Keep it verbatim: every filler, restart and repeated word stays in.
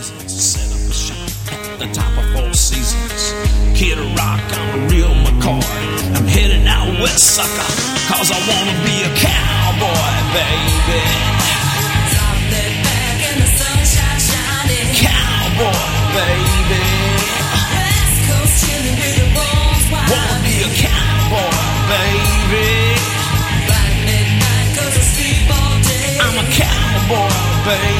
reasons to set up a shop at the top of Four Seasons. Kid Rock, I'm a real McCoy. I'm heading out west, sucker, cause I wanna be a cowboy, baby. Drop that back and the sunshine shining. Cowboy, baby. West Coast chilling with the bones wide. Wanna be a cowboy, baby. Black midnight cause I sleep all day. I'm a cowboy, baby.